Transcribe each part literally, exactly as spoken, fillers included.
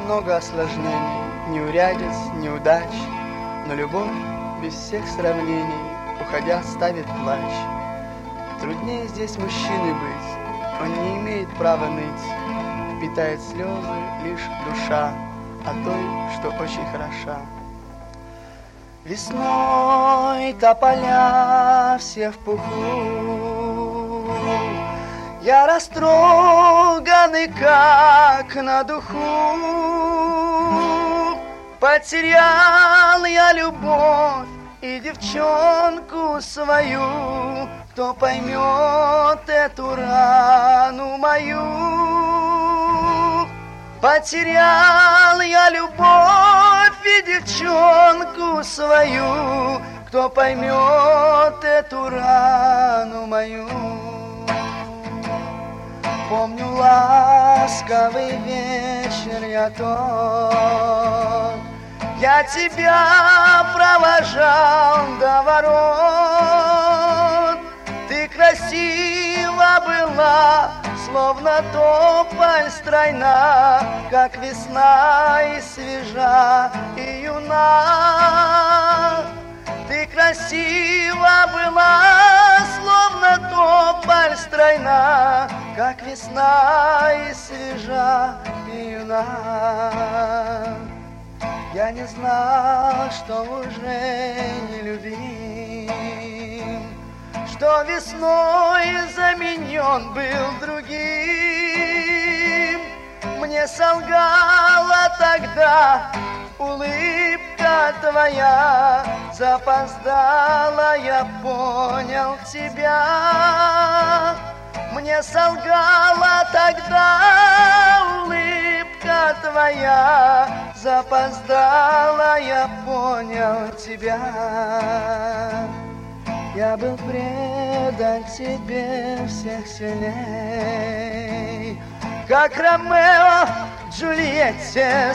много осложнений, неурядиц, неудач, но любовь без всех сравнений, уходя, ставит плач. Труднее здесь мужчиной быть, он не имеет права ныть, впитает слезы лишь душа о той, что очень хороша. Весной тополя все в пуху, я растроганный, как на духу. Потерял я любовь и девчонку свою, кто поймет эту рану мою. Потерял я любовь и девчонку свою, кто поймет эту рану мою. Помню ласковый вечер я тот, я тебя провожал до ворот. Ты красива была, словно тополь стройна, как весна и свежа и юна. Ты красива была, словно тополь стройна, как весна и свежа и юна. Я не знал, что уже не любим, что весной заменен был другим. Мне солгала тогда улыбка твоя, запоздала, я понял тебя. Мне солгала тогда улыбка твоя, запоздала, я понял тебя. Я был предан тебе всех сильней, как Ромео Джульетте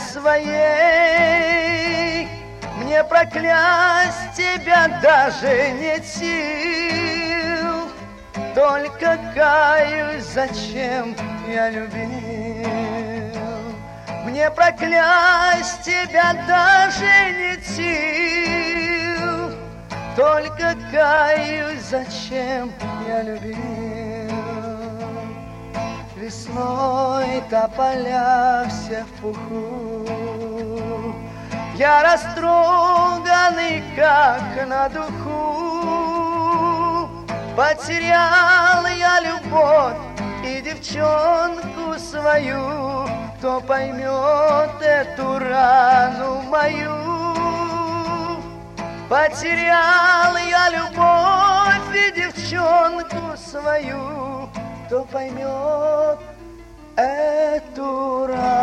своей. Мне проклясть тебя даже нет сил, только каюсь, зачем я любил. Мне проклясть тебя даже нет сил, только каюсь, зачем я любил. Весной тополя все в пуху, я растроганный, как на духу. Потерял я любовь и девчонку свою, кто поймет эту рану мою. Потерял я любовь и девчонку свою, кто поймет эту рану.